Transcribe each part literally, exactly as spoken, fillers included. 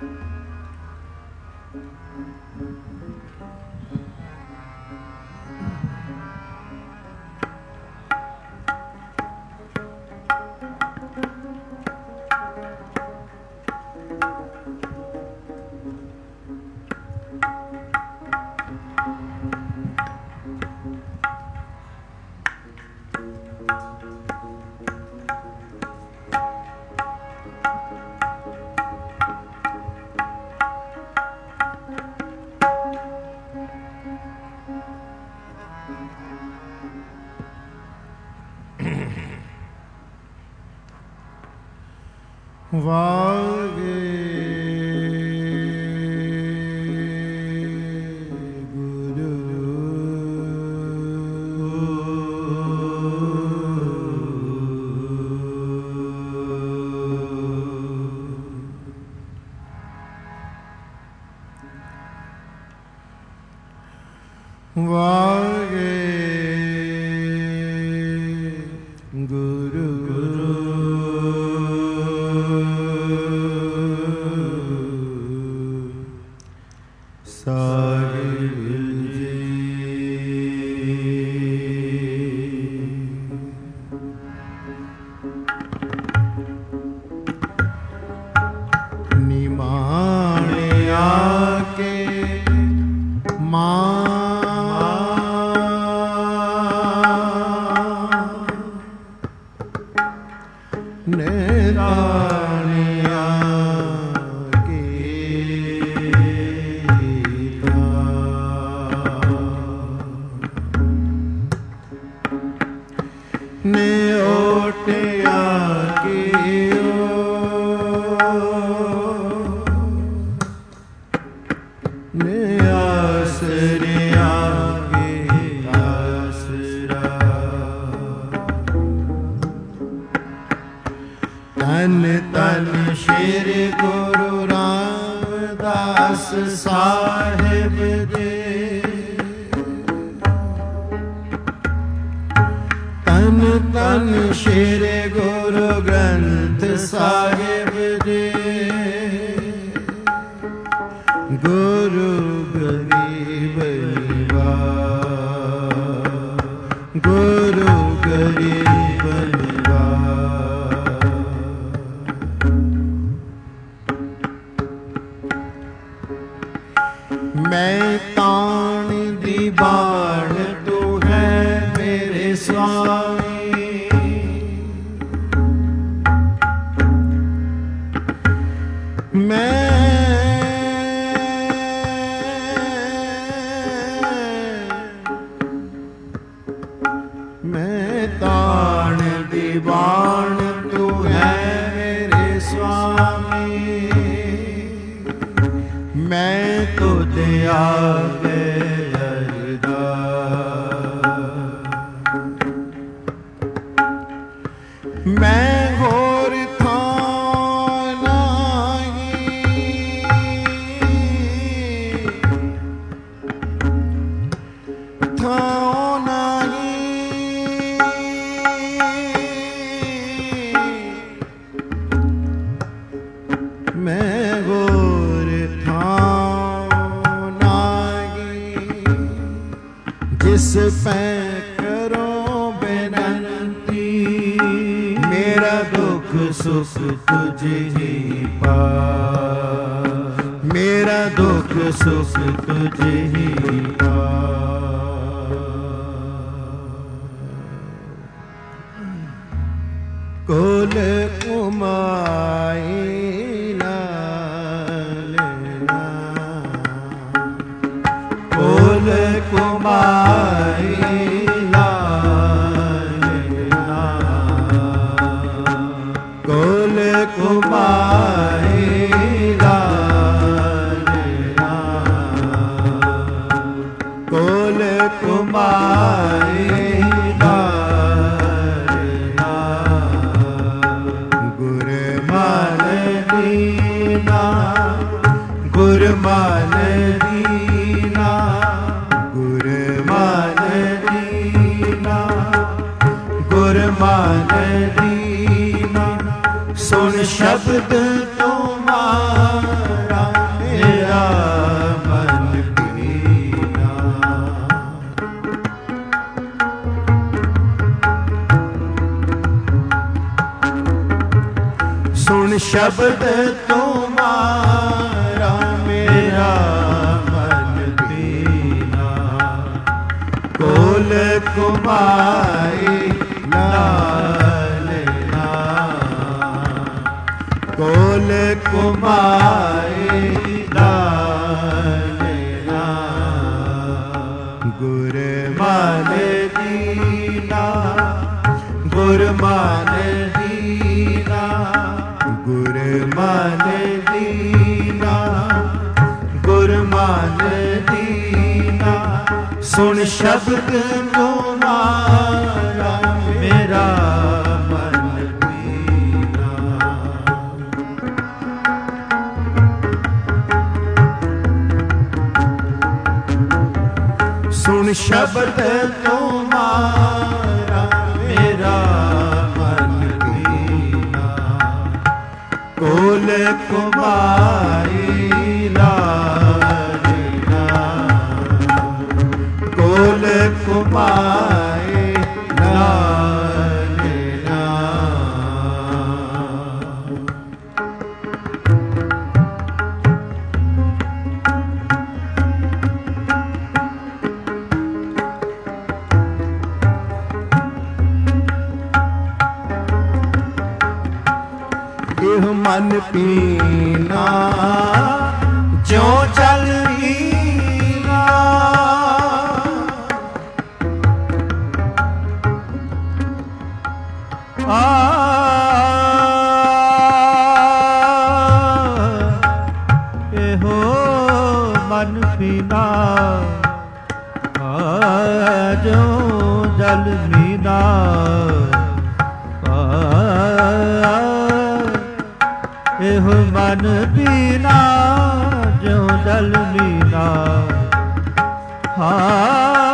वागे गुरु वागे गुरु शब्द तुम्हारा ਸੁਣ ਸ਼ਬਦ ਤੁਮਾਰਾ ਮੇਰਾ ਮਨ ਦੀਨਾ, ਕੋਲ ਕੁਮਾਈ ਲਾਲਨਾ, ਕੋਲ ਕੁਮਾਈ ਲਾਲਨਾ, ਗੁਰ ਮਨ ਦੀਨਾ, ਗੁਰ ਮਨ ਦੀਨਾ, ਗੁਰ ਮਨ ਦੀਨਾ, ਗੁਰ ਮਨ ਦੀਨਾ, ਸੁਣ ਸ਼ਬਦ ਤੁਮਾਰਾ ਮੇਰਾ ਮਨ ਦੀਨਾ। ਸੁਣ ਸ਼ਬਦ ਤੁਮਾਰਾ ਮੇਰਾ ਮਨ ਦੀਨਾ, ਕੋਲ ਕੁਮਾਈ ਲਾਲਨਾ, ਕੋਲ ਕੁਮਾਈ ਲਾਲਨਾ। ਇਹ ਮਨ ਪੀਨਾ ਜਿਉ ਜਲ ਪੀਨਾ, ਆ ਇਹੋ ਮਨ ਪੀਨਾ ਜਿਉ ਜਲ ਪੀਨਾ, ਇਹੋ ਮਨ ਪੀਨਾ ਜਿਉ ਜਲ ਪੀਨਾ, ਹਾਂ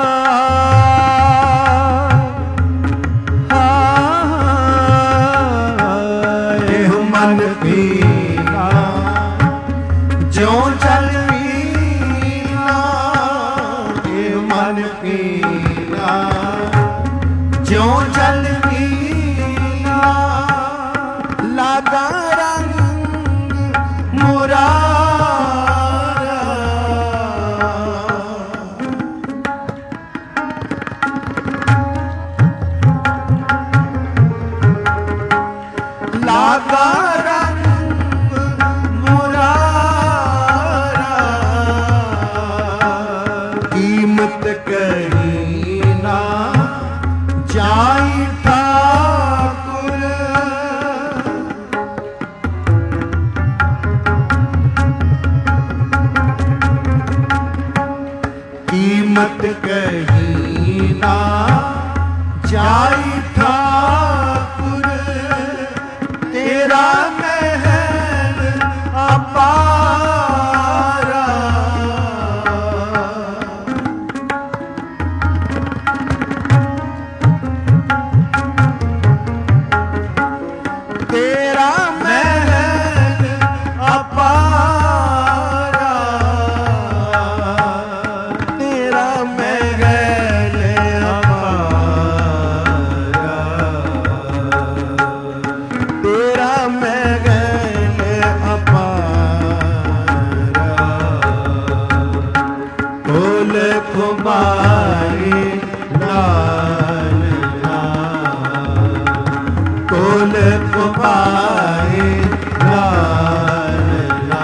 ਇਹੋ ਮਨ ਪੀਨਾ ਜਿਉ ਜਲ ਪੀਨਾ, ਇਹੋ ਮਨ ਪੀਨਾ ਜਿਉ ਜਲ ਪੀਨਾ, ਲਾਗਾ ਲਾਗਾ ਰੰਗ ਮੁਰਾਰਾ, ਕੀਮਤ ਕਹੀ ਨਾ ਜਾਈ ਠਾਕੁਰ, ਕੀਮਤ ਕਹੀ ਨਾ ਜਾਈ ਠਾਕੁਰ, ਤੇਰਾ ਮਹਿਲ ਅਪਾਰਾ, ਤੇਰਾ ਮਹਿਲ ਅਪਾਰਾ, ਤੇਰਾ ਮਹਿਲ ਅਪਾਰਾ, ਤੇਰਾ ਮਹਿਲ ਅਪਾਰਾ, ਕੋਲ ਕੁਮਾਈ ਲਾਲਨਾ, ਕੋਲ ਕੁਮਾਈ ਲਾਲਨਾ,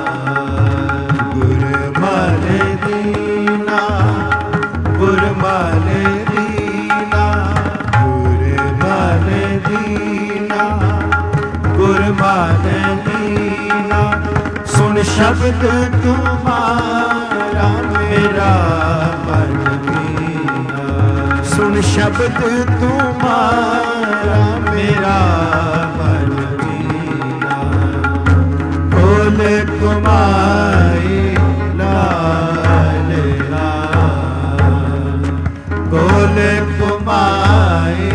ਗੁਰ ਮਨ ਦੀਨਾ, ਗੁਰ ਮਨ ਦੀਨਾ, ਗੁਰ ਮਨ ਦੀਨਾ, ਗੁਰ ਮਨ ਦੀਨਾ, ਸੁਣ ਸ਼ਬਦ ਤੁਮਾਰਾ ਮੇਰਾ ਮਨ ਦੀਨਾ, ਸੁਣ ਸ਼ਬਦ ਤੁਮਾਰਾ ਮੇਰਾ ਮਨ ਦੀਨਾ, ਕੋਲ ਕੁਮਾਈ ਲਾਲਨਾ, ਕੋਲ ਕੁਮਾਈ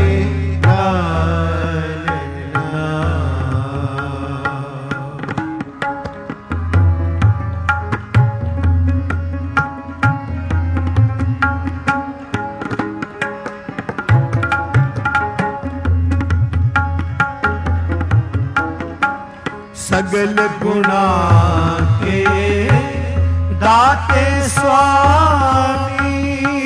ਲਾਲਨਾ। सगल गुणा के दाते स्वामी,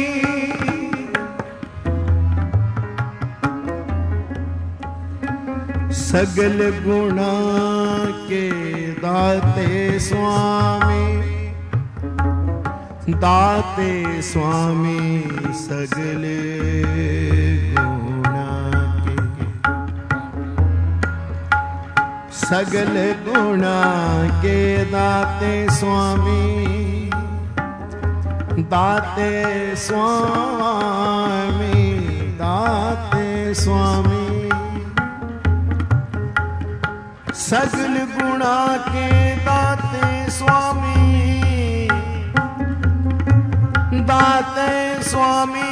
सगल गुणा के दाते स्वामी, दाते स्वामी सगल गुणा के, सगल गुणा के दाते स्वामी, दाते स्वामी, दाते स्वामी, सगल गुणा के दाते स्वामी, दाते स्वामी,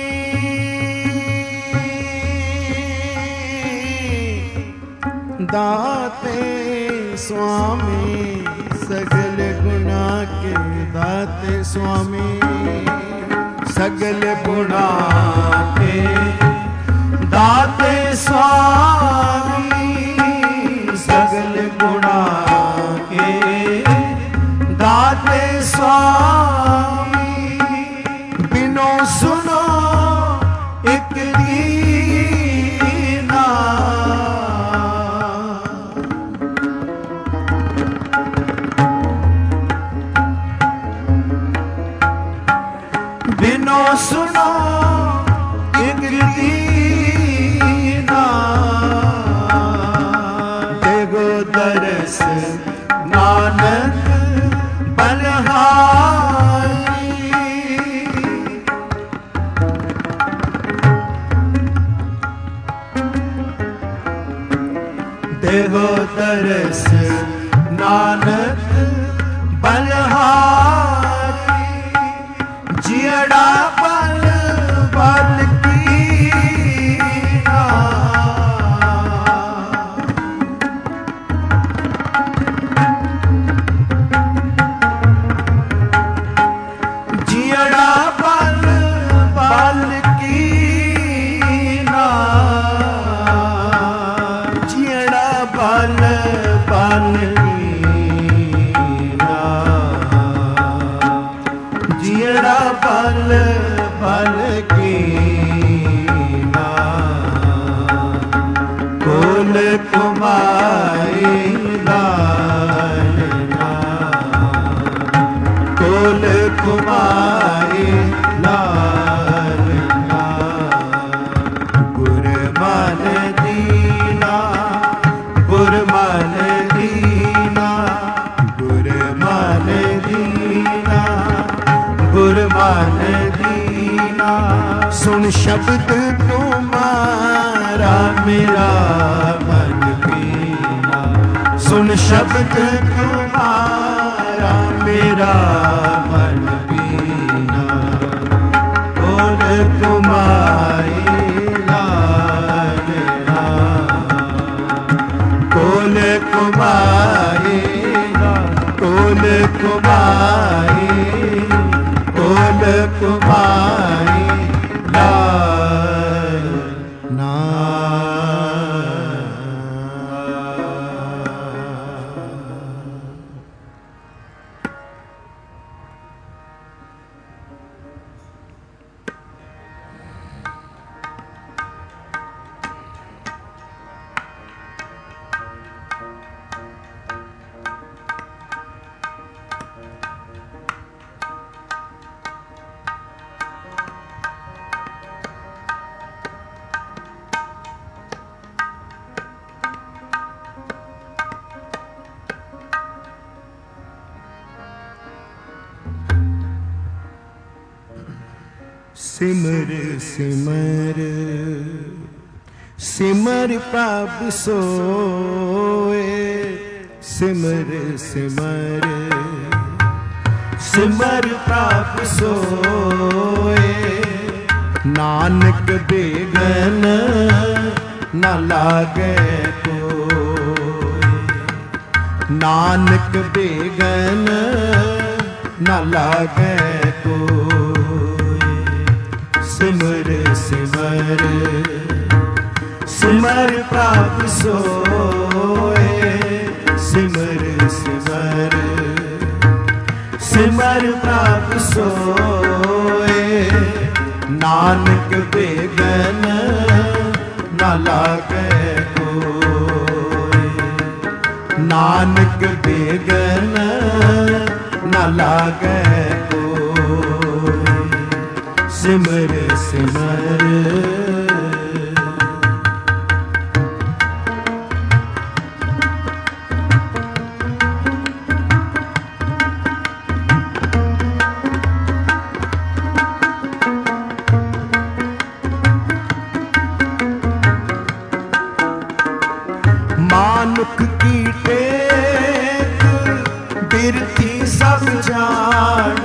दाते स्वामी, सगल गुणा के दाते स्वामी, सगल गुणा के दाते स्वामी, सगल गुणा के दाते स्वामी, बिनो सुनो एक दीना, बिनो सुनो एक दीना, देगो दरस नानक बलहारी, देगो दरस नानक बलहारी, जियड़ा बल बल की ना, जियड़ा बल बल की ना, जियड़ा बल बल की ना, जियड़ा बल बल की ना, कोल कुमारी लालना, कोल कुमारी लालना, गुरमान दीना, गुरमान दीना, गुरमान दीना, गुरमान दीना, सुन शब्द तुम्हारा मेरा मन पीना, सुन शब्द तुम्हारा मेरा मन पीना, बोल तुम्हारी लालना, कोल कुमारी, कोल कुमारी, कोल कुमारी लालना। सिमर सिमर सिमर प्रभु सोए, सिमर सिमर सिमर प्रभु सोए, नानक बेगन न लागे कोई, नानक बेगन न लागे कोई, सिमर सिमर सिमर प्रभु सोए, सिमर सिमर सिमर प्रभु सोए, नानक बेगन न लागे कोई, नानक बेगन न लागे कोई। सिमर सिमर मानुख की टेक बिरथी सब जान,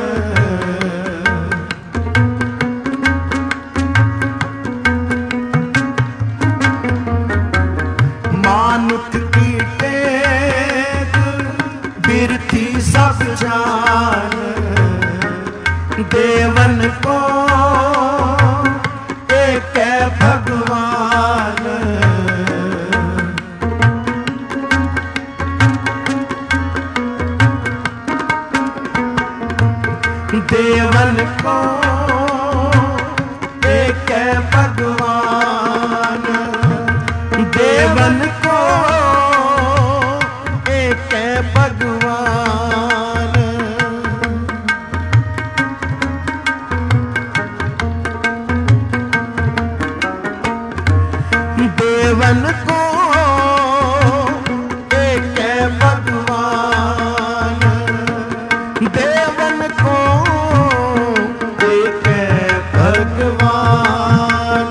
मानुख की टेक बिरथी सब जान, देवन को एक भगवान, देवन को एक भगवान, देवन को एक भगवान। देवन को एक भगवान, देवन को एक भगवान।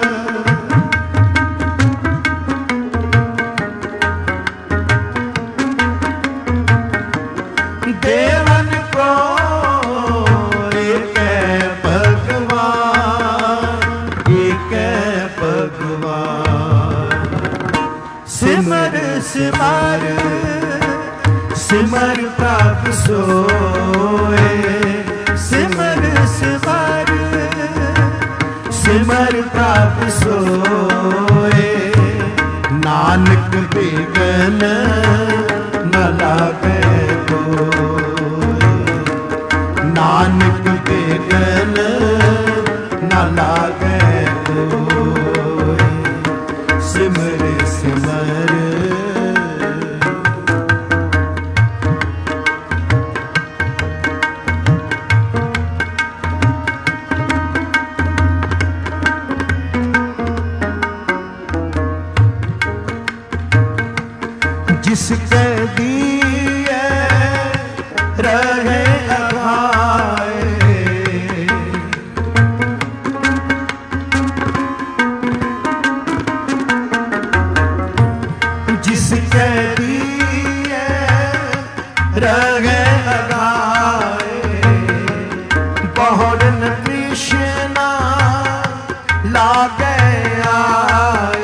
देवन को एक भगवान, एक भगवान। सिमर सिमर सिमर प्रभु सोए, सिमर सिमर सिमर प्रभु सोए, नानक बेगन न लागे कोई, नानक बेगन न लागे कोई। सिमर सिमर जिसके दिए रहे अघाए, जिसके दिए रहे अघाए, बहुरन कृष्णा लागे आए।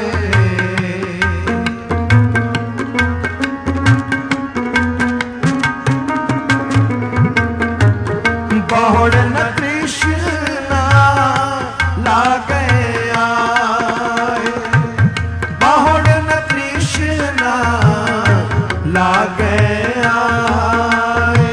बहुरन कृष्णा लागे आए, बहुरन कृष्णा लागे आए।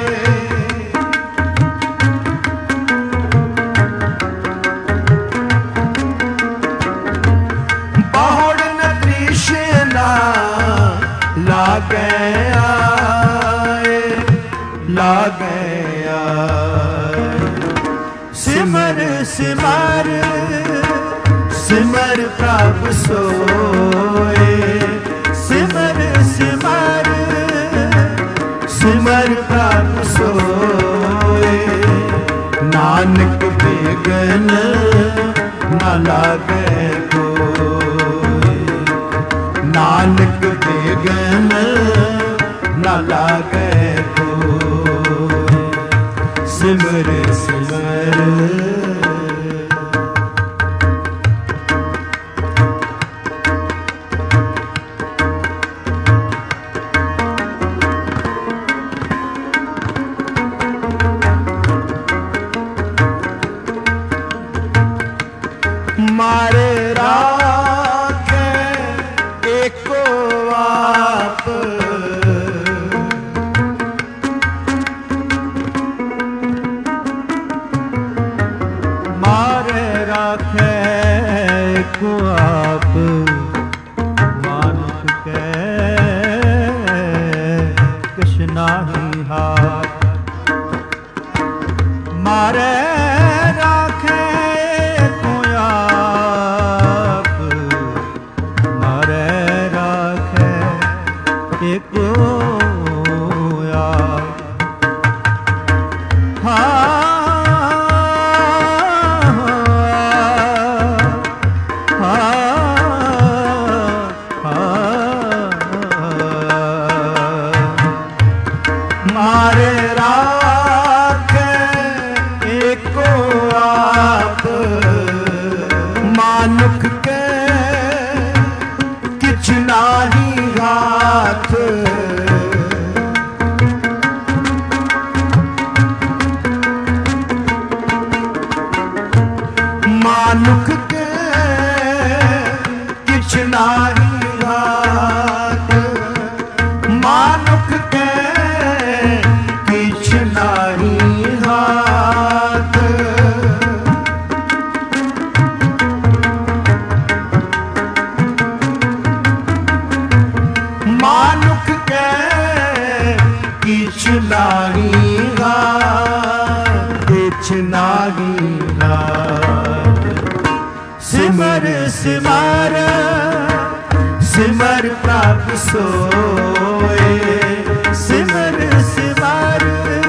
बहुरन कृष्णा लागे आए, लागे आए। सिमर सिमर सिमर प्रभु सोए, सिमर सिमर सिमर प्रभु सोए, नानक बेगन न लागे कोई, नानक बेगन न लागे कोई। सिमर सिमर मारे राखे एको आप, एको आप। हाँ मारे राखे एको आप, मानुख के किछ नाही हाथ। मानुख के किछ नाही हाथ, मानुख के किछ नाही हाथ। मानुख के किछ नाही हाथ, किछ नाही हाथ। सिमर सिमर सिमर प्रभु सोए, सिमर सिमर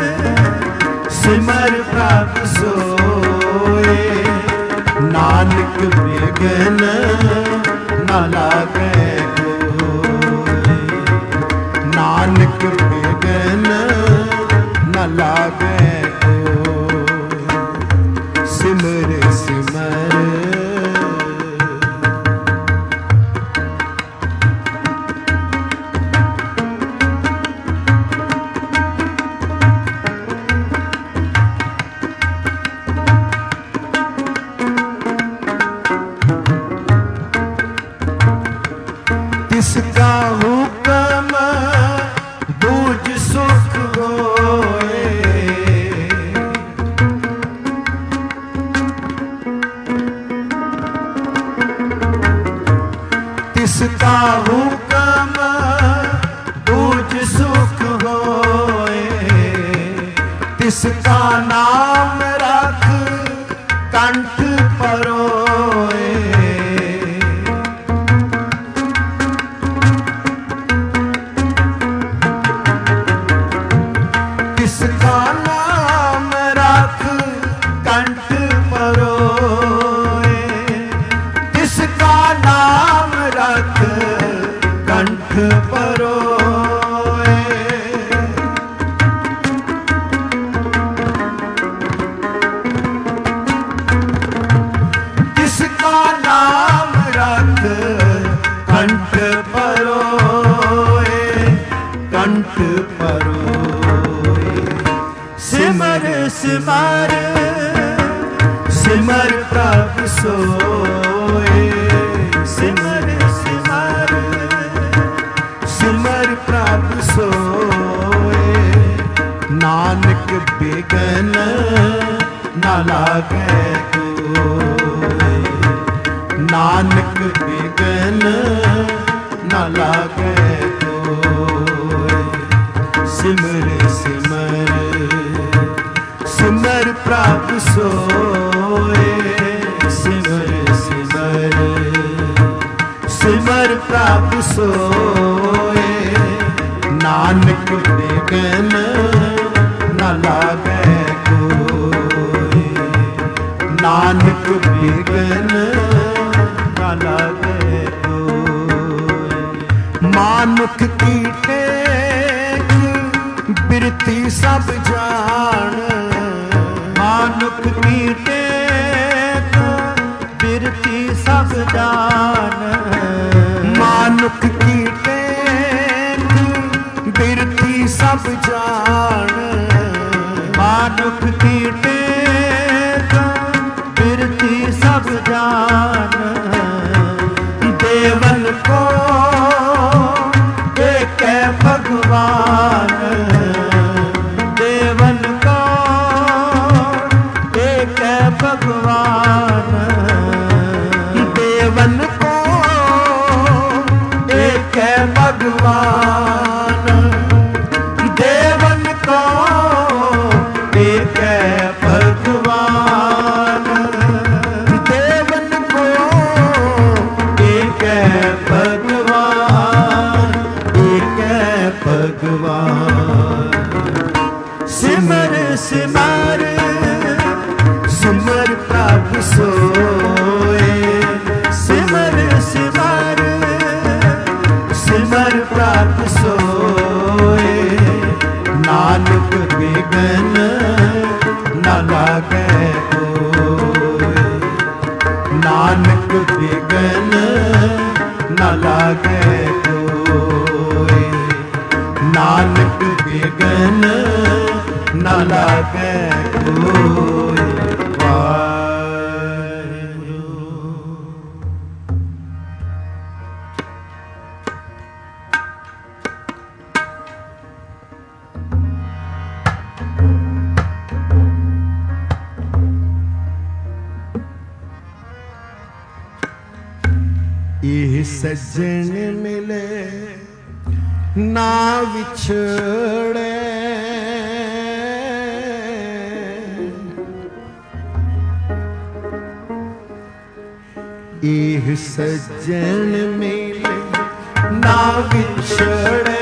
सिमर प्रभु सोए। नानक बिघन न लागे कोई, नानक बिघन न लागे कोई। सिमर सिमर तिसका हुक्म बूझ सुख होए। तिसका हुक्म बूझ सुख होए। तिसका नाम रख कंठ परोए। तिसका नाम रख कंठ परोए। तिसका नाम रख कंठ परोए। तिसका नाम रख कंठ परोए, कंठ परोए। सिमर सिमर सिमर प्रभु सोए, सिमर सिमर सिमर प्रभु सोए। नानक बिघन न लागे कोई, नानक बिघन न लागे कोई। सिमर सिमर सिमर प्रभु सोए, सिमर सिमर सिमर प्रभु सोए। नानक बिघन न लागे कोई, नानक बिघन न लागे कोई। मानुख की टेक बिरती सब जान, मानुख की टेक बिरती सब जान। मानुख की टेक बिरती सब जान। मानुख की टेक बिरती सब जान। देवन को एक भगवान, देवन को एक भगवान। देवन को एक भगवान। देवन को एक भगवान। देवन को एक भगवान, एक भगवान। सिमर सिमर सिमर प्रभु सोए, सिमर सिमर सिमर प्रभु सोए। नानक बिगन न लागे कोय, नानक बिगन न लागे कोय, नानक बिगन न लागे कोय। ਇਹ ਸੱਜਣ ਮਿਲੇ ਨਾ ਵਿਛੜੇ, ਇਹ ਸੱਜਣ ਮਿਲੇ ਨਾ ਵਿਛੜੇ।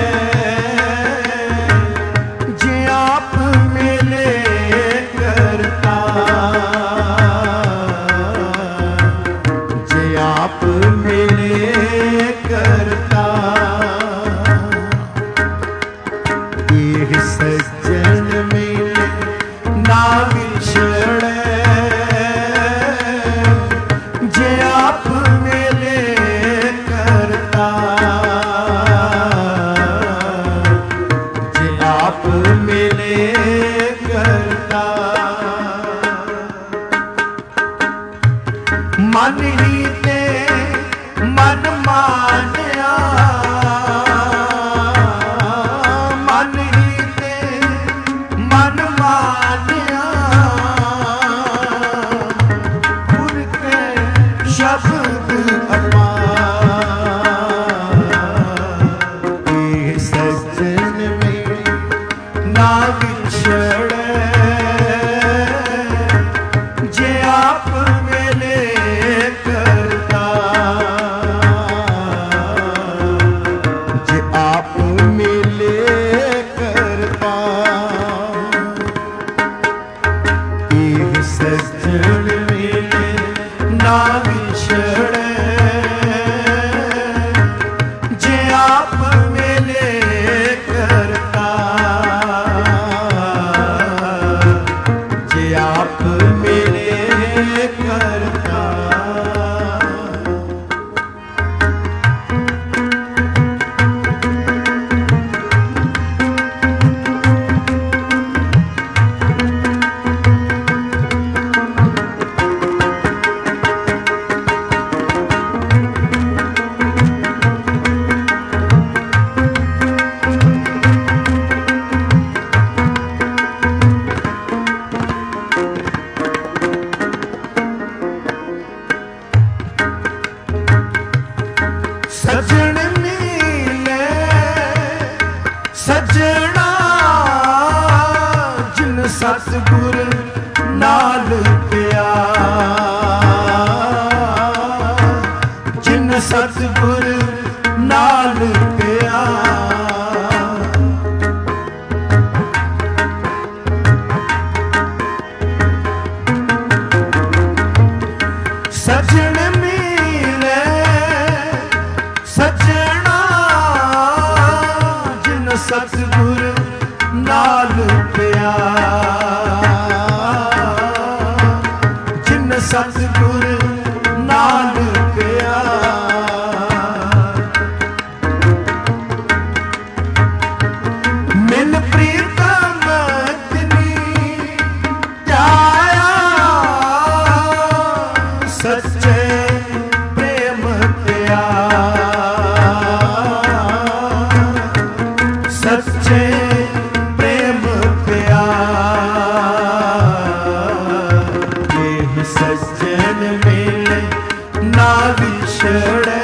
ਜੇ ਆਪ ਮਿਲੇ ਕਰਤਾ, ਜੇ ਆਪ ਮਿਲੇ ਕਰਤਾ। ਇਹ ਸੱਜਣ ਮਿਲੇ ਨਾ ਵਿਛੜੇ, ਜੇ ਆਪ ਮਿਲੇ ਕਰਤਾ, ਜੇ ਆਪ ਮਿਲੇ ਕਰਤਾ। ਮਨ ਹੀ ਤੇ ਮਨ ਮਾਨਿਆ, ਮਨ ਹੀ ਤੇ ਮਨ ਮਾਨਿਆ। ਗੁਰ ਕੇ ਸ਼ਬਦ ਅਪਾਰ, ਇਹ ਸੱਜਣ ਮਿਲੇ ਨਾ ਵਿਛੜੇ, ਜੇ ਆਪ ਮਿਲੇ ਕਰਤਾ, ਜੇ ਆਪ ਮਿਲੇ ਕਰਤਾ। ਇਹ ਸੱਜਣ ਮਿਲੇ ਨਾ ਵਿਛੜੇ, ਜੇ ਆਪ ਮਿਲੇ ਕਰਤਾ, ਜੇ ਆਪ ਮਿਲੇ ਕਰਤਾ। ਸੱਜਣ ਮਿਲੇ ਸੱਜਣਾ, ਜਿਨ ਸਤਿਗੁਰ ਨਾਲ ਪਿਆ, ਜਿਨ ਸਤਿਗੁਰ ਨਾਲ ਪਿਆ। ਸੱਜਣ ਮਿਲੇ ਸੱਜਣਾ, ਜਿਨ ਸਤਿਗੁਰ ਨਾਲ ਪਿਆ, ਜਿਨ ਸਤਿਗੁਰ ਨਾਲ ਪਿਆ। ਮਿਲ ਪ੍ਰੀਤਮ ਤਿਨੀ ਧਿਆਇਆ, ਸੱਚੇ ਪ੍ਰੇਮ ਧਿਆ, ਸੱਚੇ ਪ੍ਰੇਮ ਪਿਆ। ਇਹ ਸੱਜਣ ਮਿਲੇ ਨਾ ਵਿਛੜੇ,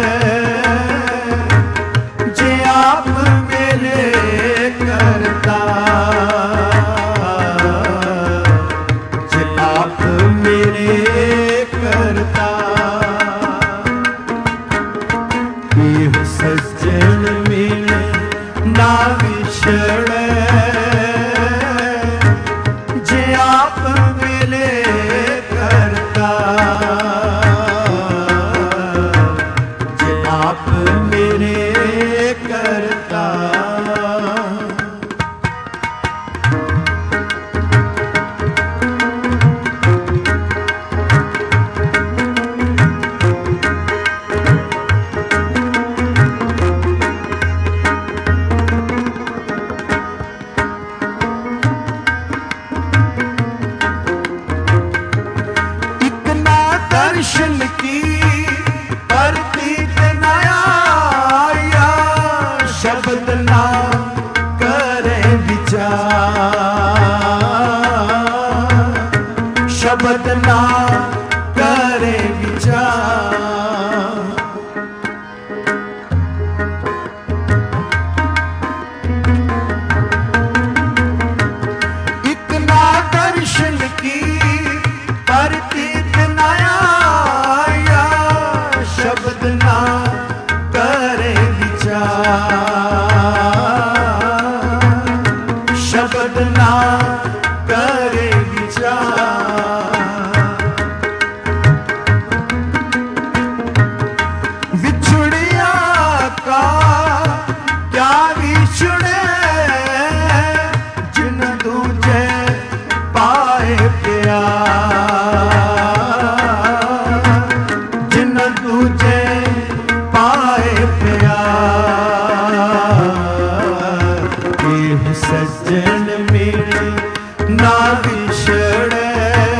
ਜੇ ਆਪ ਮਿਲੇ ਕਰਤਾ, ਜੇ ਆਪ ਮਿਲੇ ਕਰਤਾ। ਇਹ ਸੱਜਣ ਮਿਲੇ विछड़े जे आप मिले करता, जे आप मिले करता। दर्शन की प्रतीत नया आया, शब्द ना करे विचार, शब्द ना करे विचार। इतना दर्शन की प्रतीत नया, शब्द ना करे विचार, शब्द ना करे विचार। विछुड़िया का क्या विछुड़े, जिन दूजे पाए प्यार, जिन दूजे पाए प्यार। ये सज्जन मेरे ना विछड़े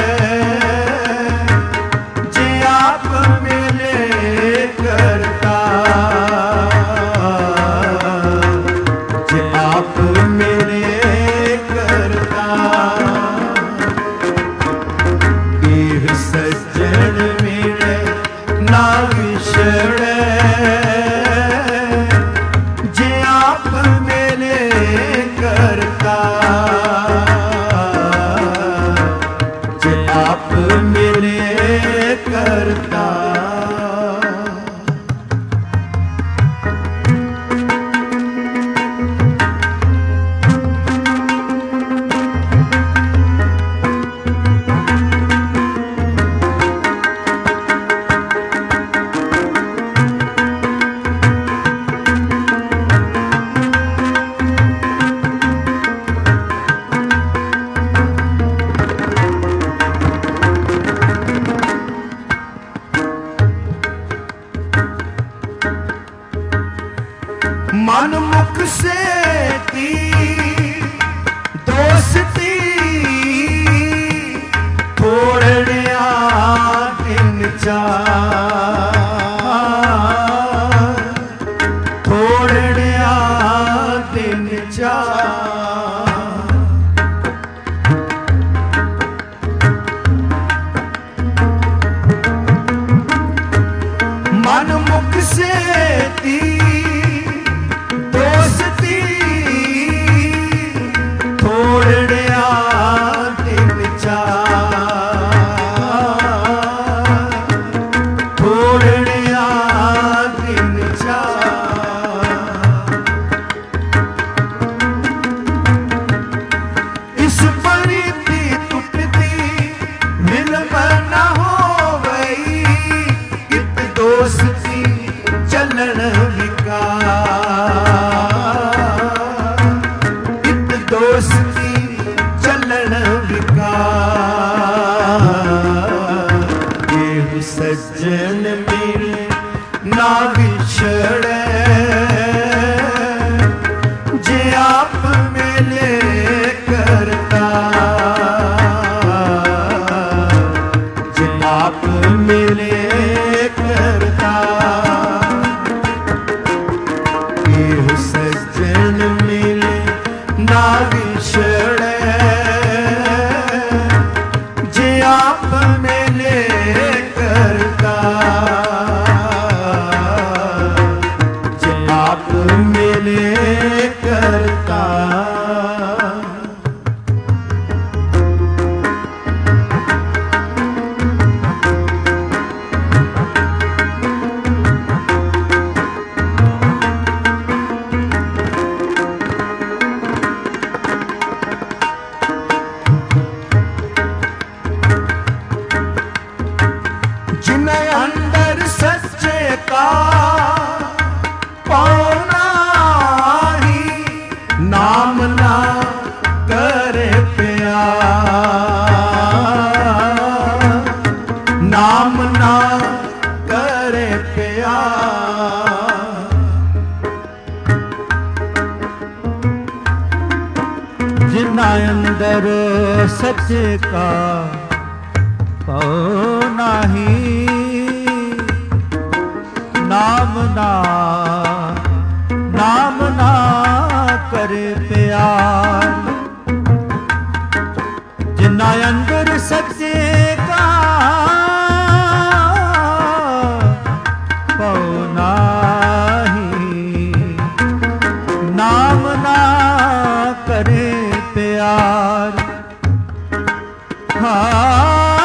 जे आप मिले करता, जे आप मिले करता। ये सज्जन मेरे ना विछड़े जे आप मिले करता, जे आप मिले करता। मन मुख से की दोस्ती, थोड़िया दिन चार, थोड़िया दिन चार। मन मुख से की दोस्ती, थोड़िया दिन चार, थोड़िया दिन चार। इस प्रीति टूटती मिलन न हो गई, इत दोस्ती चलन विकार, इत दोस्ती चलन विकार। ये सज्जन मेरे ना विछड़े जे आप मिले करता, जे आप मिले करता। ये सज्जन मिले ना विछड़े जे आप मिले करता, जे आप मिले करता। जिन्ना अंदर सच्चे का पाओ नाही, नाम ना नाम ना करे प्यार। जिन्ना अंदर सच्चे का पाओ नाही, नाम ना करे प्यार। हाँ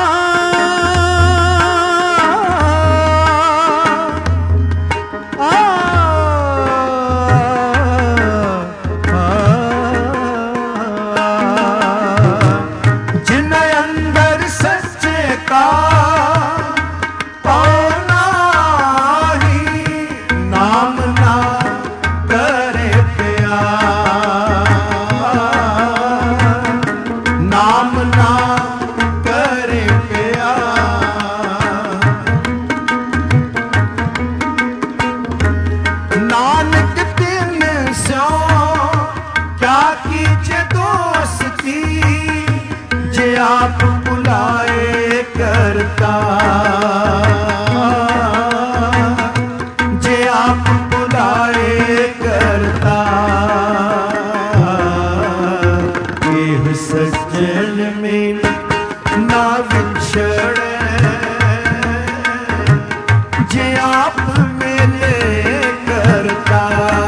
आप बुलाए करता, जे आप बुलाए करता। ये सज्जन में ना बिछड़े, जे आप मिले करता,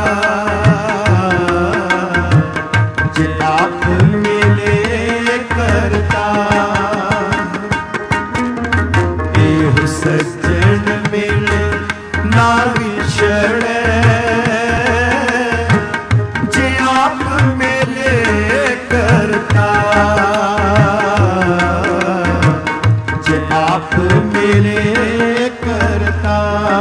जे आप मिले करता। ये सज्जन मिले ना बिछड़े, जे आप मिले करता, जे आप मिले करता।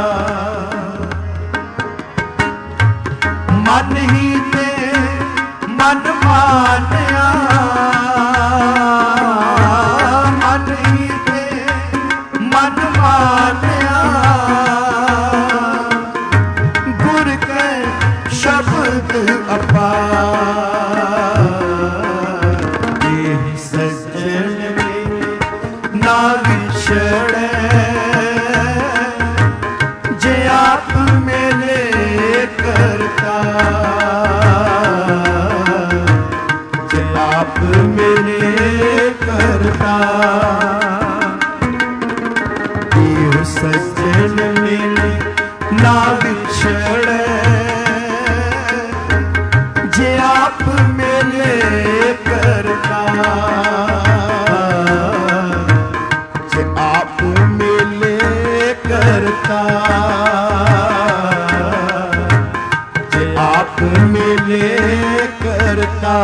मन ही ते मन मानया, मन ही ते मन मानया, गुर के शब्द अपार। ये सज्जन में ना बिछड़े, जे आप मिले करता, जे आप मिले करता। ये सज्जन मिले ना बिछड़े, जे आप मिले करता, जे आप मिले करता, जे आप मिले करता।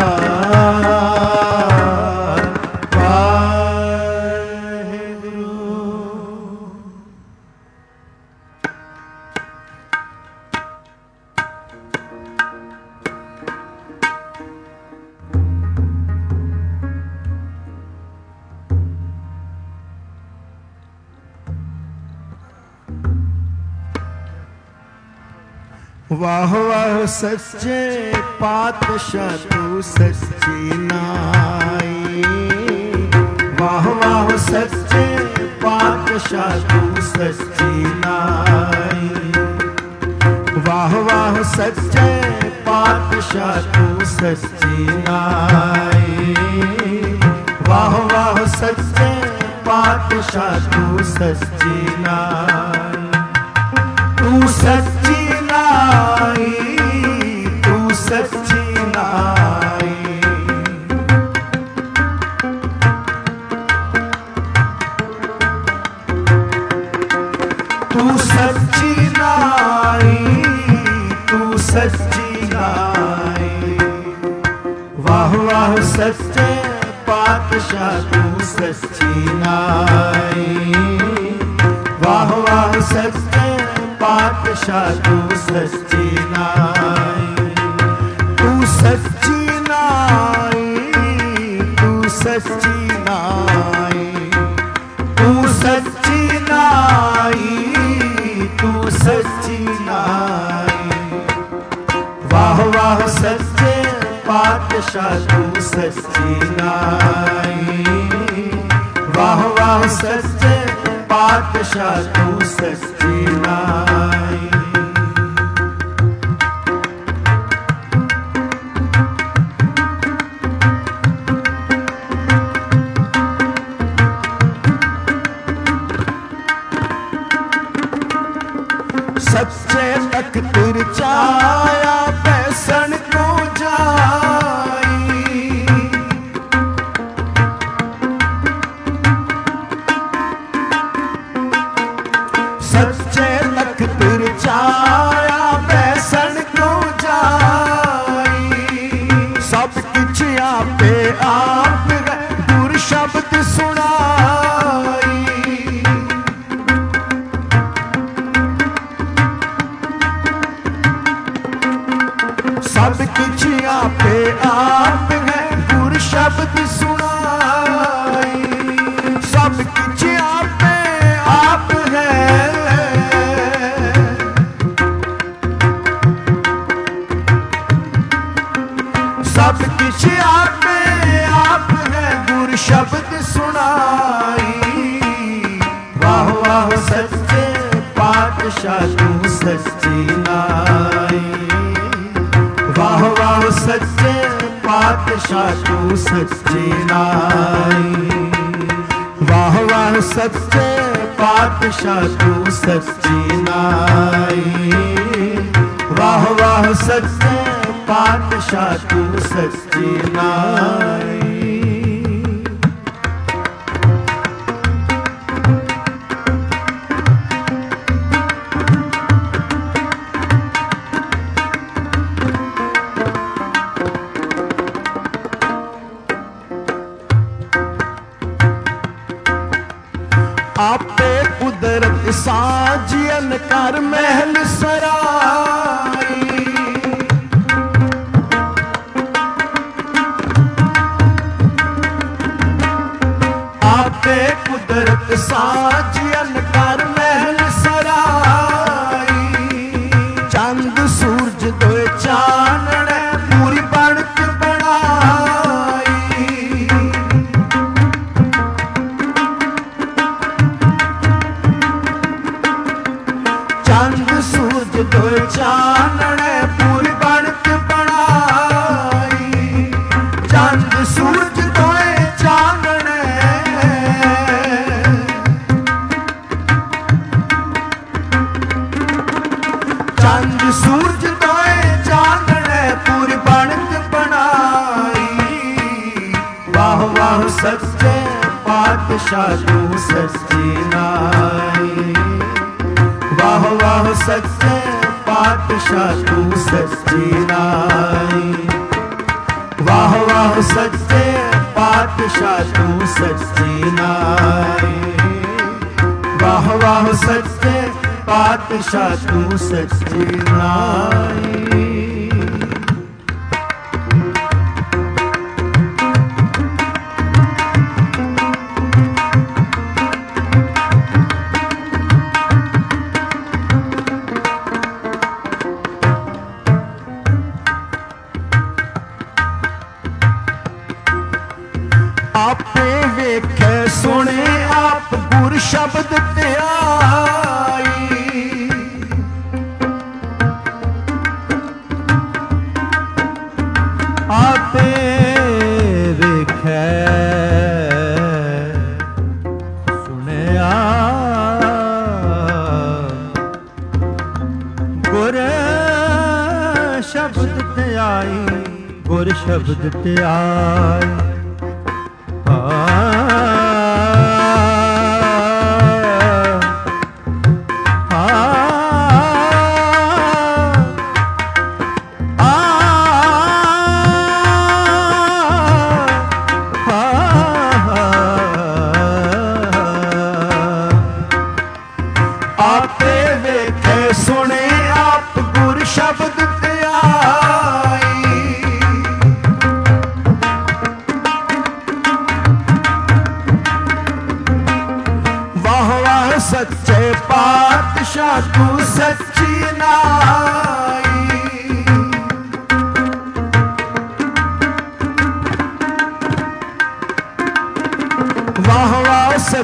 वाह वाह सच्चे पातशाह तू सच्ची नाई, वाह वाह सच्चे पातशाह तू सच्ची नाई, वाह वाह सच्चे पातशाह तू सच्ची नाई, वाह वाह सच्चे पातशाह तू सच्ची नाई। तू सच्ची नाई, तू सच्ची नाई, तू सच्ची नाई, तू सच्ची नाई। वाह वाह सच्चे पातशाह तू सच्ची नाई, वाह वाह सच्चे पातशाह तू सच्ची नाई। तू सच्ची नाई, तू सच्ची नाई, तू सच्ची नाई, तू सच्ची नाई। वाह वाह सच्चे पातशाह तू सच्ची नाई। वाह वाह सच्चे पातशाह तू सच्ची नाई। सच्चे तकदीर चाया पैसन को जाई। सच्चे तकदीर चाया पैसन को जाई। सब किछ आपे आप गुर शब्द सुनाई। सब कुछ आपे आप है गुर शब्द सुनाई। सब कुछ आपे आप है। सब कुछ आपे आप है गुर शब्द सुनाई। वाह वाह सच्चे पातशाह तू सच्ची नाई। वाह वाह सच्चे पातशाह तू सच्ची नाई। वाह वाह सच्चे पातशाह तू सच्ची नाई। वाह वाह सच्चे पातशाह तू सच्ची नाई। आपे कुदरत साजियन कर महल सराई। आपे कुदरत साजियन कर महल सराई। चंद सूरज दो चानण पूरी बनक बनाई। चंद सूरज दो चानण पूरी बनक बनाई। चंद सूरज दो चानण। चंद सूरज दो चानण पूरी बनक बनाई। वाह वाह सच्चे पातशाह तू सच्ची नाई। वाह वाह सच्चे पातशाह तू सच्ची नाई। वाह वाह सच्चे पातशाह तू सच्ची नाई। वाह वाह सच्चे पातशाह तू सच्ची नाई। आपे वेखे सुने आप गुर शब्द ते आई। आपे वेखे सुने गुर शब्द ते आई। गुर शब्द ते आई। आपे वेखे सुने आप गुर शब्द ते आई।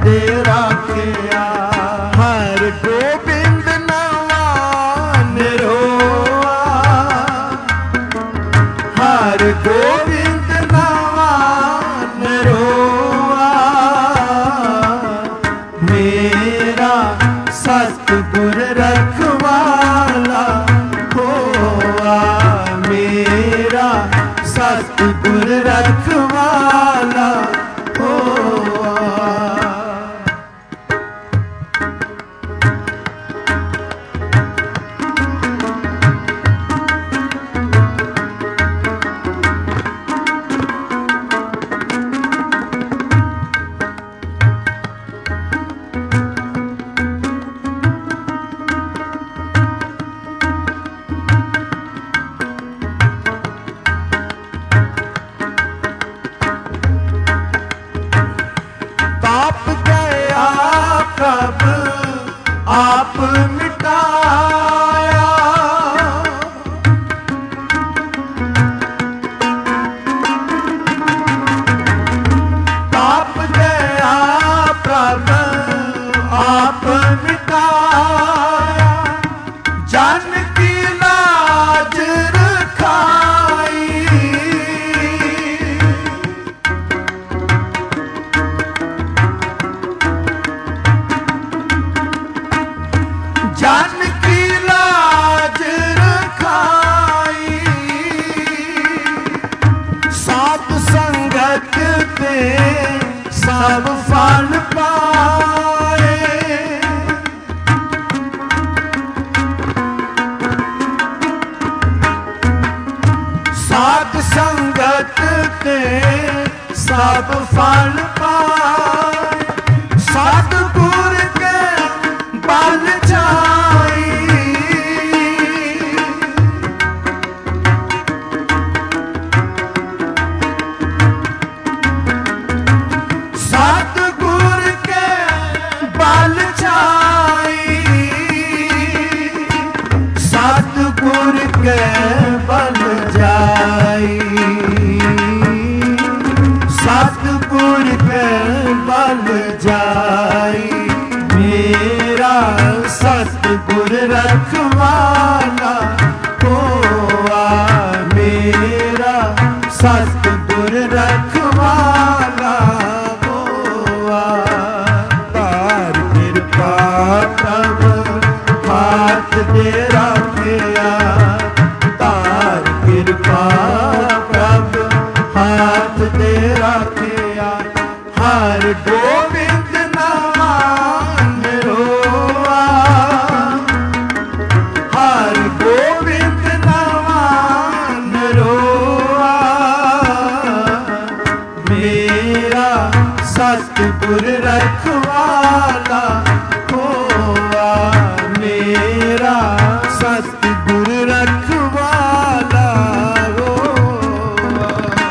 दे राखिया। हर गोबिंद नवा निरोआ, हर गोबिंद नवा निरोआ। मेरा सतगुर रखवाला होआ, मेरा सतगुर रखवाला होआ। ताप गया कब आप मिटाया, ताप गया प्रभ आप मिटाया। जन की लाज रखाई, जन की लाज रखाई। साध संगत पे सब फल पाए, साध संगत पे सब फल पाए। सतगुर के बल जाई, सतगुर के बल जाई, सतगुर के बल जाई, सतगुर के बल जाई। मेरा सतगुर रखवाला होआ, मेरा सतगुर रखवाला होआ। तार कृपा तब हाथ दे राखिया, तार कृपा तब हाथ दे राखिया। हर गोविंद नवा निरोआ, हर गोविंद नवा निरोआ। मेरा सतगुर रखवाला होआ, मेरा सतगुर रखवाला होआ।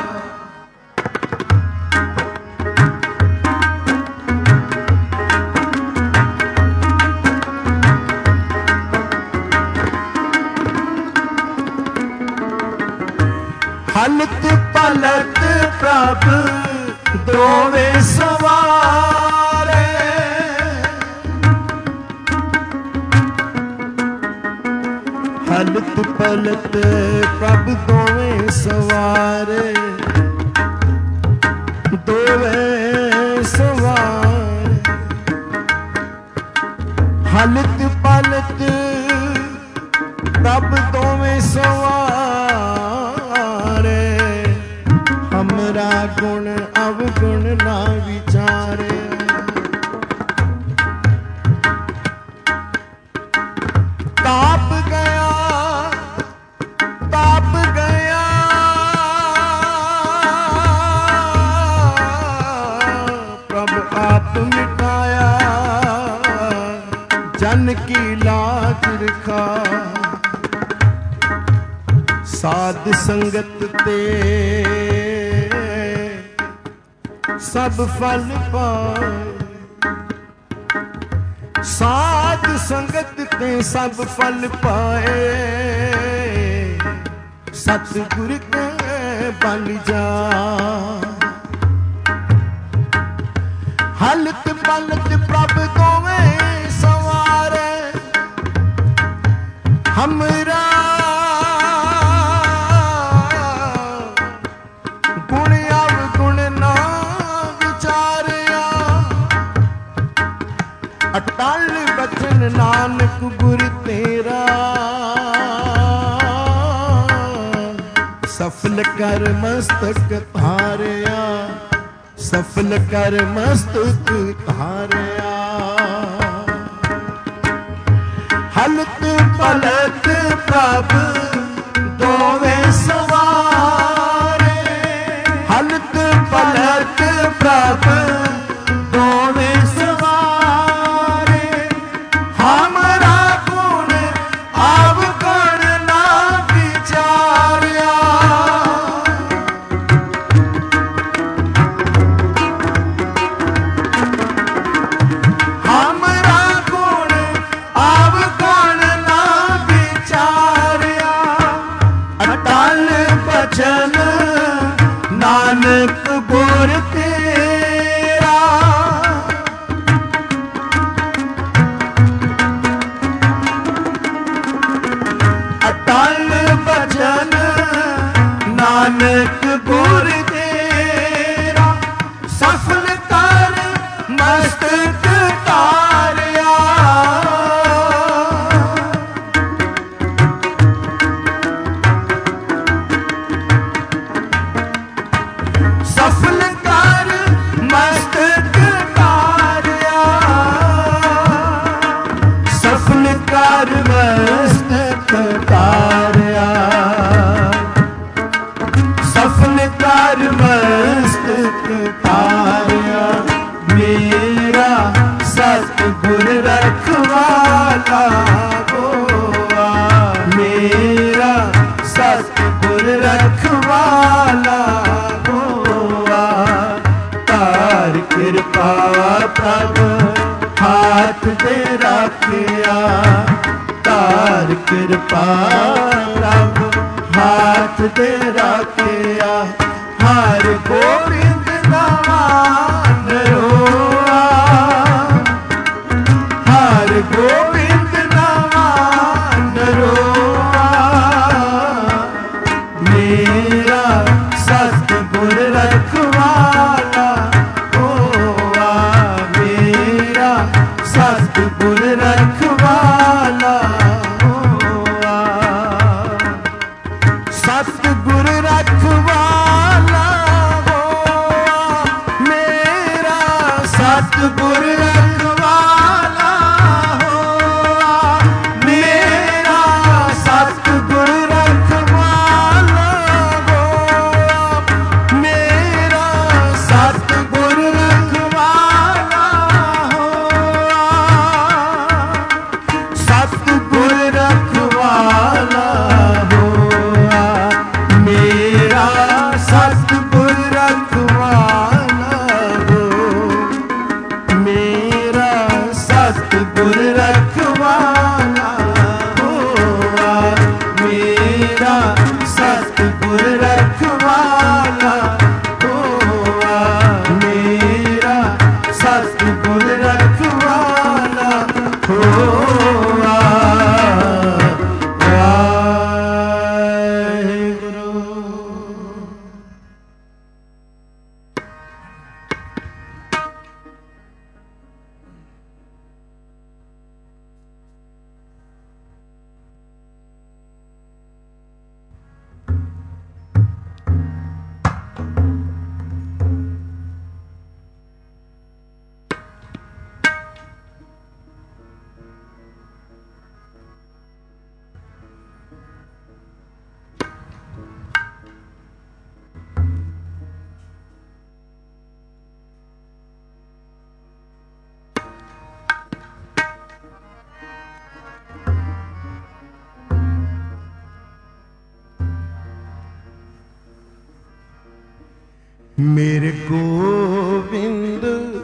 हलत पलत प्रभ दोवे सवारे, हलत पलत प्रभ दोवे सवारे, दोवे सवारे। हलत पलत प्रभ दोवे सवारे। हमरा गुण अवगुण ना विचारे, ताप गया ताप गया प्रभ आप मिटाया। जन की लाज रखा, साध संगत ते सब फल पाए, साध संगत ते सब फल पाए। सतगुर के बन जा, हलत पलत प्रभ दोवें सवारे हमरा गुण अवगुण ना विचारिया अटल बचन नानक गुर तेरा सफल कर मस्तक धारिया सफल कर मस्तक धारिया हलत पलत प्रभ दोवें सवारे हलत पलत प्रभ दोवें सवारे हमरा गुण अवगुण ना विचारिया हमरा गुण अवगुण ना विचारिया अटल बचन नानक गुर तेरा अटल बचन नानक गुर तेरा सफल कर मस्तक तारिया सफल कर मस्तक तारिया सफल कर मस्तक तारिया सफल कर मस्तक तारिया मेरा सतगुर रखवाला होआ मेरा सतगुर रखवाला होआ तार कृपा प्रभ हाथ दे रखिया तार कृपा प्रभ हाथ दे रखिया हर गोविंद नवान रोआ हर गोविंद नवान रोआ मेरा सतगुर रखवाला होआ मेरा सतगुर रखवाला होआ सतगुर रखवाला होआ मेरा सतगुर रखवाला होआ मेरा सतगुर रखवाला होआ मेरा सतगुर रखवाला होआ सतगुर रखवाला होआ मेरा सतगुर रखवाला हो मेरा सतगुर रखवाला होआ मेरा सतगुर रखवाला होआ मेरा सतगुर रखवाला होआ वाहिगुरु। मेरे गोविंद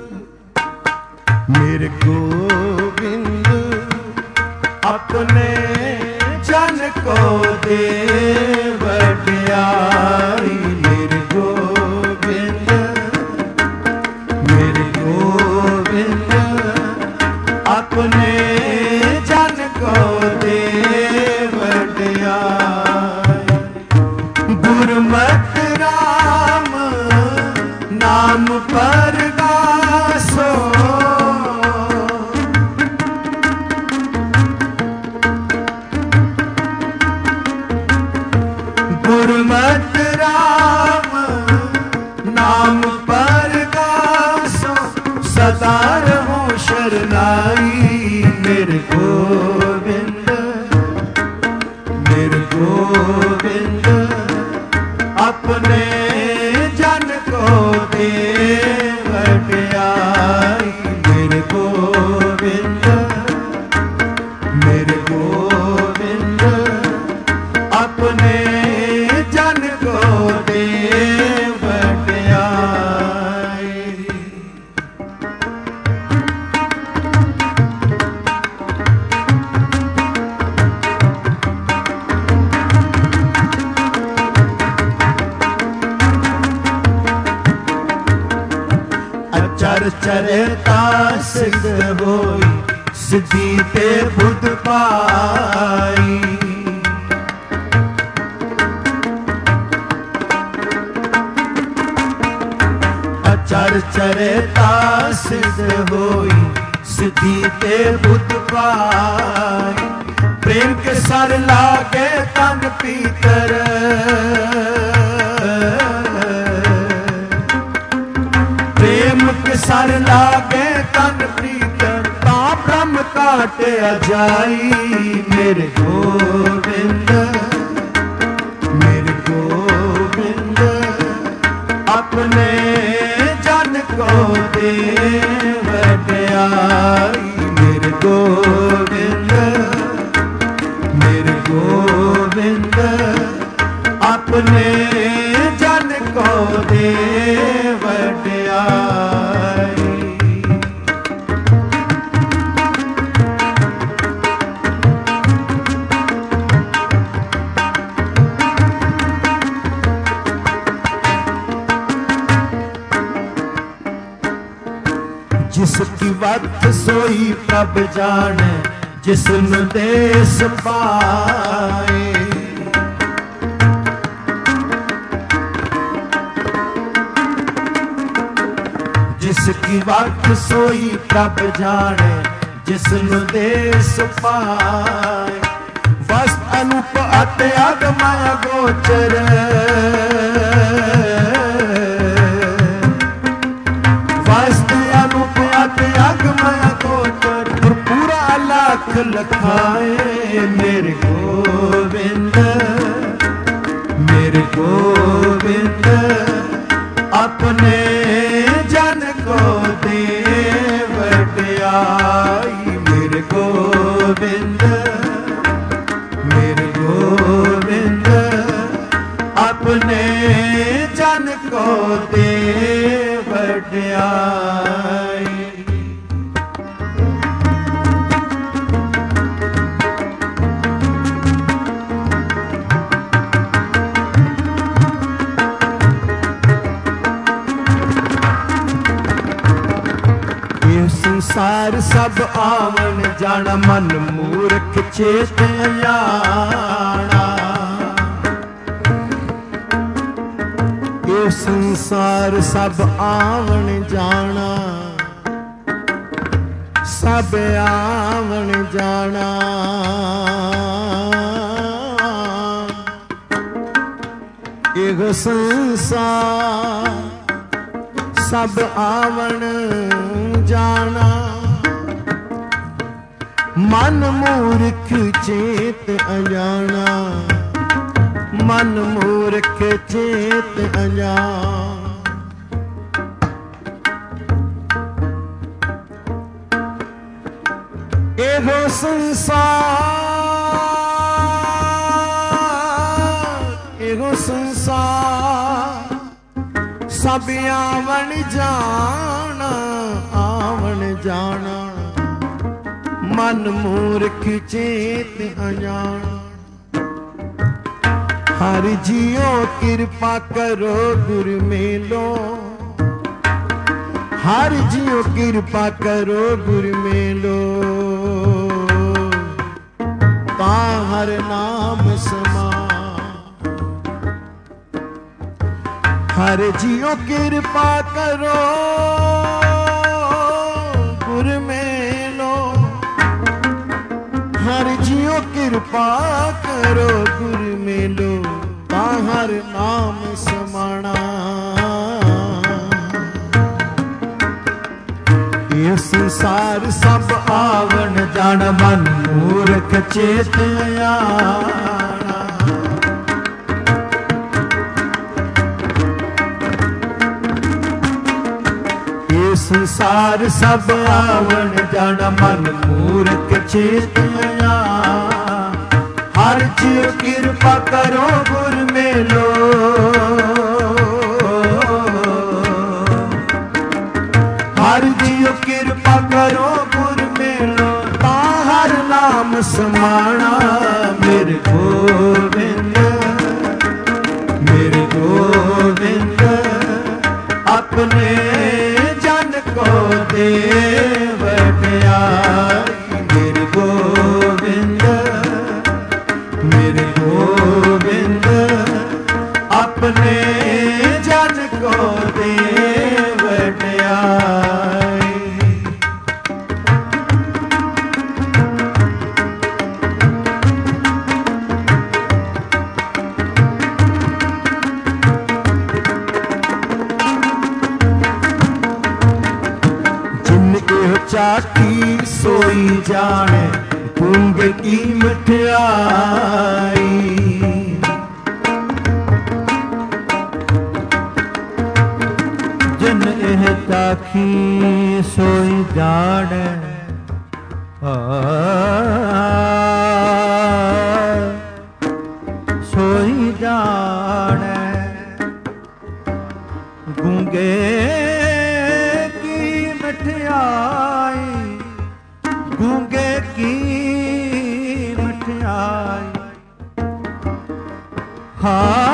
मेरे गोविंद अपने जन को दे वड्याई। मेरे गोविंद मेरे गोविंद अपने जन को दे वड्याई। गुरमत राम नाम परगासो, गुरमत राम नाम परगासो, सदा रहो शरनाई। मेरे गोविंद मेरे गोविंद अपने जन को दे वड्याई। मेरे गोविंद मेरे गोविंद अपने जन को दे वड्याई। अचर चरता सिद्ध होई, सिद्धि ते बुध पाई। अचर चरता सिद्ध होई, सिद्धि ते बुध पाई। प्रेम के सर लागे तन पीतर, प्रेम के सर लागे तन प्रीतर, ता ब्रह्म काटे अजाई। मेरे गोविंद मेरे गोविंद अपने जन को दे वड्याई। मेरे गोविंद मेरे गोविंद अपने जन को दे वड्याई। जिसकी वक्त सोई प्रभ जाने, जिसनु देश पाए। जिसकी वक्त सोई प्रभ जाने, जिसनु देश पाए। वस्त अनूप अति अगमय गोचर, वस्त अनूप अति अगमय गोचर, पूरा लाख लखाए। मेरे गोविंद मेरे गोविंद अपने जन को दे वड्याई। मेरे गोविंद मेरे गोविंद अपने जन को दे वड्याई। संसार सब आवन जाना, मन मूर्ख चेत अजाना। ये संसार सब आवन जाना, सब आवन जाना। ये संसार सब आवन जाना। मन मूर्ख चेत अजाना, मन मूर्ख चेत अजान। एहो संसार एहो संसार सब आवन जाना, आवन जाना। मन मूर्ख चेत अजान। हर जियो कृपा करो गुरु मेलो, हर जियो कृपा करो गुरु मेलो। हर जियो कृपा करो गुर मेलो, हर जियो कृपा करो गुर मेलो, ताहर नाम समाना। ये संसार सब आवण जान मन मूर्ख चेत आना। ये संसार सब आवण जान मन मूर्ख चेत आना। हर जीव कृपा करो गुर मेलो, हर जीव कृपा करो गुर मेलो, ताहर नाम समाना। मेरे गोविंद मेरे गोविंद अपने जन को दे वड्याई। मेरे गोविंद मेरे गोविंद अपने जन को दे वड्याई। जिनके चाटी सोई जाने गूंग की मिठाई। जिन एह चाखी सोई जाने सोई जाने गूंगे की मिठाई, गूंगे की मिठाई। हाँ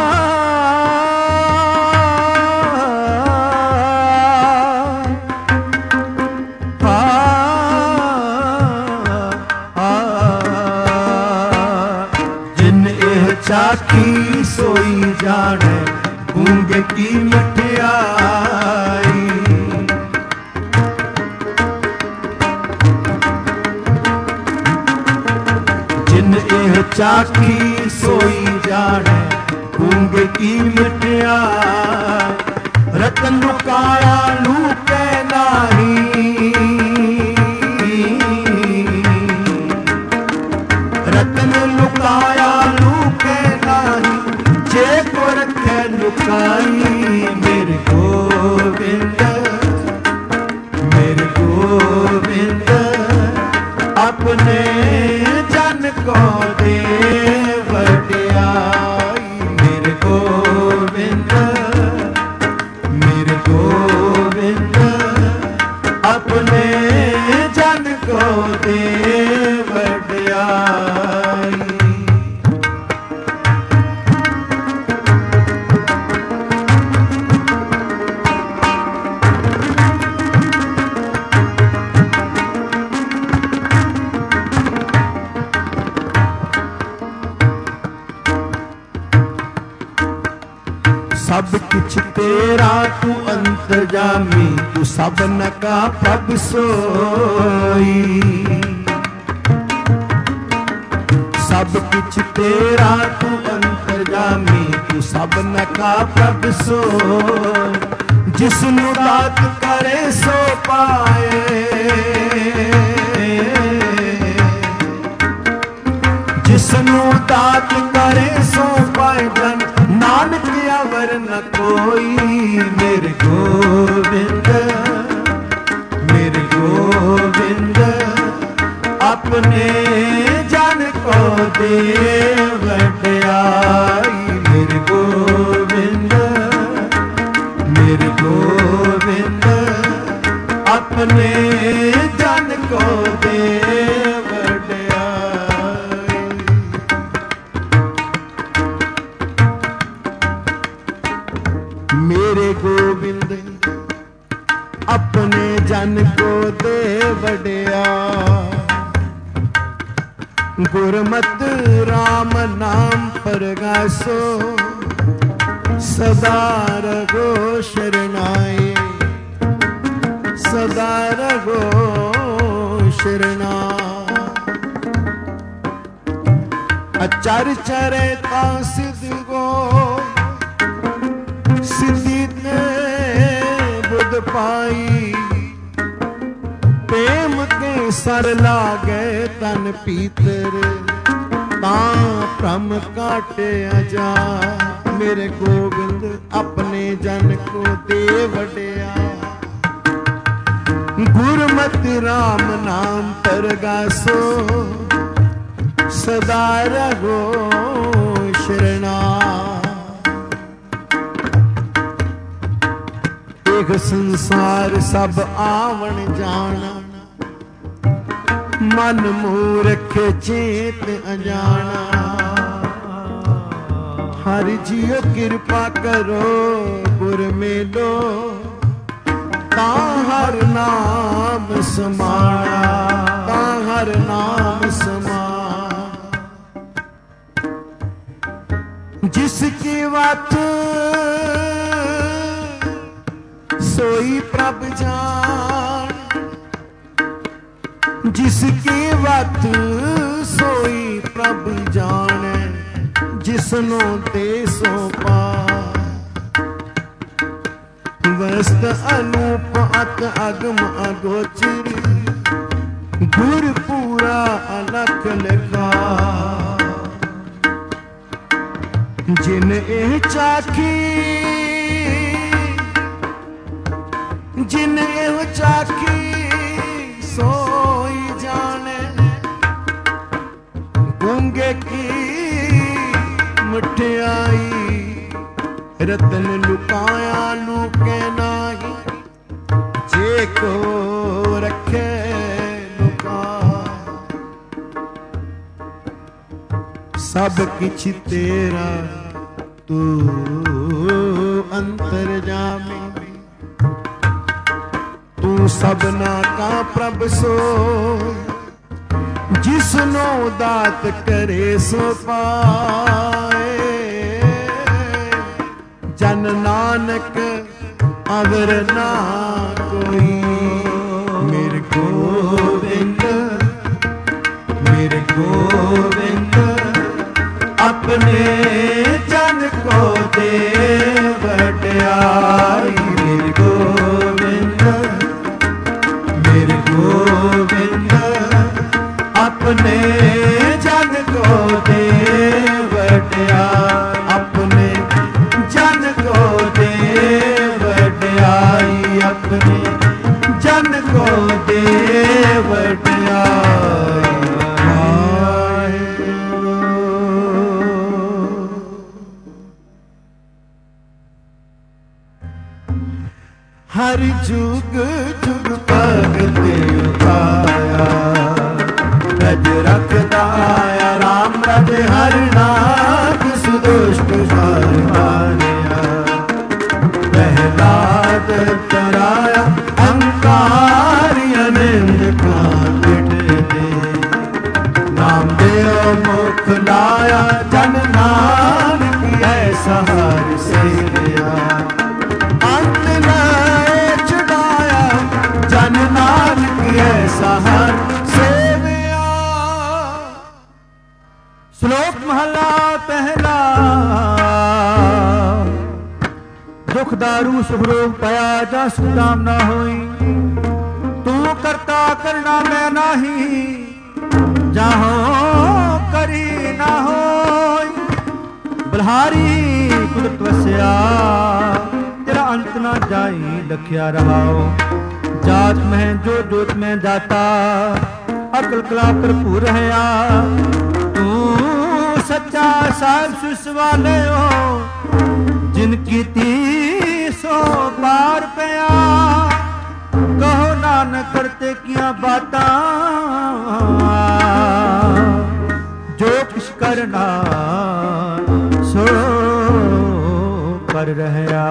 चाखी सोई जाने गूंगे की मिठाई। जिन एह चाखी सोई जाने गूंगे की मिठाई। रतन लुकाया लूके नाही, रतन लुकाया लूके नाही, जे को रखे लुकाई। मेरे गोविंद मेरे गोविंद अपने जन को दे वड्याई। मेरे गोविंद मेरे गोविंद अपने जन को दे वड्याई। सब कुछ तेरा तू अंतर्यामी, तू सबन का प्रभ सोई। सब कुछ तेरा तू अंतर्यामी, तू सबन का प्रभ सोई। जिसनु दात करे सो पाए, जिसनु दात करे सो पाए जन नानक अवर न कोई। मेरे गोविंद मेरे गोविंद अपने जन को दे वड्याई। मेरे गोविंद मेरे गोविंद अपने जन को दे मेरे गोविंद अपने जन को दे वड्या। गुरमत राम नाम परगासो, सदा रहो शरणाए, सदा रहो शरणा। अचर चरता सिद्ध गो सिद्धि ने बुध पाई, प्रेम के सर लागे तन पीतर, तां भ्रम काटे अजा। मेरे गोविंद अपने जन को दे वड्या, गुरमति राम नाम परगासो, सदा रहो शरणा। एक संसार सब आवण जाना, मन मूर्ख चेत अजाना। हरि जियो कृपा करो गुर मेलो, ता हर नाम समाया, ता हर नाम समाया। जिसकी बात सोई प्रभ जान, जिसकी बात सोई प्रभ जाने, जिसनो दे सो पा। वस्त अनूप अत अगम अगोचर, गुर पूरा अलख लिखा। जिन एह चाखी, जिन एह चाखी सोई जाने, गूंगे की मठियाई, रतन लुकाया लुके नाही, जे को रखे लुका। सब किछ तेरा तू अंतर जामी, तू सबना का प्रभ सो, जिसनो दात करे सो पाए। जन नानक अवर ना कोई, मेरे गोविंद मेरे गोविंद अपने जन को दे वड्याई। मेरे गोविंद मेरे गोविंद अपने जन को दे वड्याई, अपने जन को दे वड्याई, अपने जन को दे वड्याई। हर जुग जुग भगत उठाया, रज रखदा आया राम रज हर नाथ, सुदुष्ट मानिया। प्रहलाद तराया अहंकार अनिंद काट दे, नाम देव मुख लाया जन नानक ऐसा हर से लिया। अंत लाए छुड़ाया जन नानक ऐसा हर सेविया। श्लोक महला पहला। दुख दारू सुख रोग पया जा सुदाम ना होई, तू करता करना मैं नाही, जाहो करी ना होई। बलहारी कुदरत वस्या, तेरा अंत ना जाई लखिया रहाओ। जात में जो जोत में जाता, अकल कला भरपूर है। तू सच्चा साहिब सुस वाले हो, जिनकी तीसो पार पया। कहो नानक करते किया बाता, जो किस करना सो कर रहया।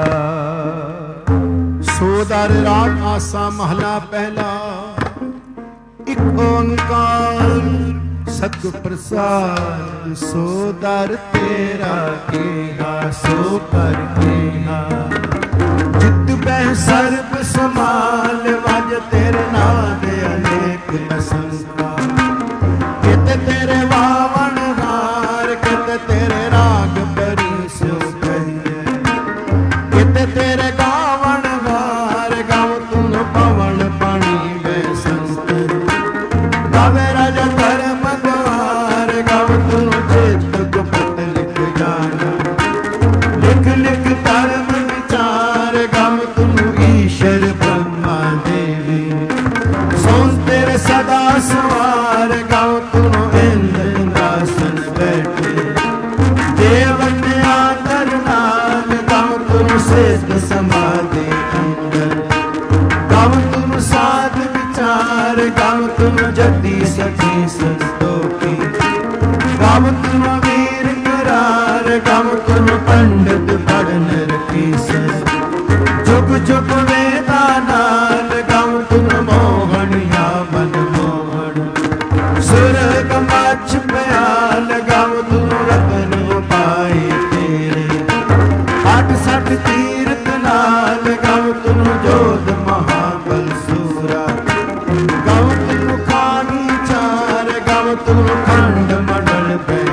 सोदर राग आसा महला पहला। एक ओंकार सत प्रसाद सो दर तेरा केहा सो कर केहा जित बह सर्ब समाल वज तेरे नाद अनेक असंख्या कित तेरे वावन हार कित तेरे राग परी सो कहिए कित तेरे गावन हार गाव तुम पवन पानी वे संत गावे राजा धर्म द्वार गाव तुम चेत गुप्त लिख जाना लिख लिख धर्म विचार गाव तुम ईश्वर ब्रह्मा देवी सोन तेरे सदा सवार गाव तुम इंद्रासन बैठे देवत आदर नाम गाव तुम सिद्ध समाधि अंदर गाव तुम साध विचार गाव तुम जति सखी संतोखी गाव तुम वीर करार गाव तुम पंडित पढ़न रखी सर जुग जुग वेदा नाल गाव तुम मोहन या मन मोहन सुर गमाच प्याल गाव तुम रतन पाए तेरे आठ सठ तीर्थ नाल गाव तुम जोध महाबल सूरा गाव तुम खानी चार गाव तुम खंड मंडल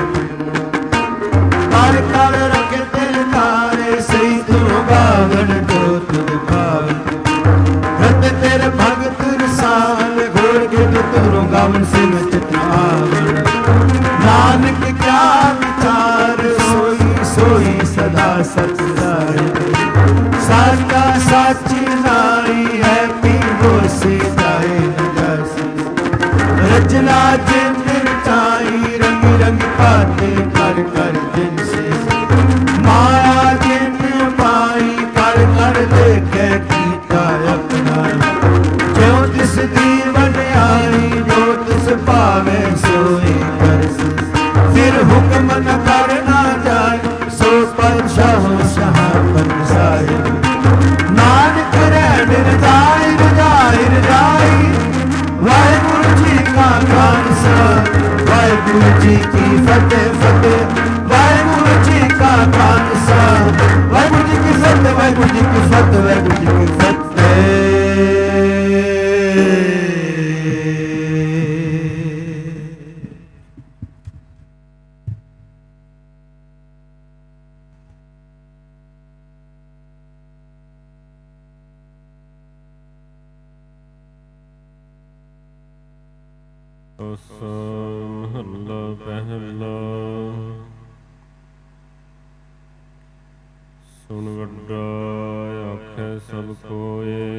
काल काल रखे तेरे तारे सही तुम गावन जो तुम गावन रत तेरे भगत रसाल घोर गिद तुम गावन से चित आवन नानक क्या विचार सोई सोई सदा सतदाय साचा साची नाई है पीवो से जाए न जासी रचना जिन रचाई रंग रंग पाते कर कर जिनसे माया जिन पाई कर कर देखे कीता अपना जो तिस दीवन आई जो तिस पावे सोई कर फिर हुक्म न करना जाए सो पातशाह शाह बनसाए नानक रैन रजाई रजाई रजाई वाहिगुरु जी का खालसा वाहिगुरु जी की फतेह फतेह वाहिगुरु जी का खालसा वाहिगुरु जी की फतेह वाहिगुरु जी की फतेह वाहिगुरु जी की फतेह। ਮਹੱਲਾ ਪਹਿਲਾ। ਸੁਣ ਵੱਡਾ ਆਖੈ ਸਭ ਕੋਏ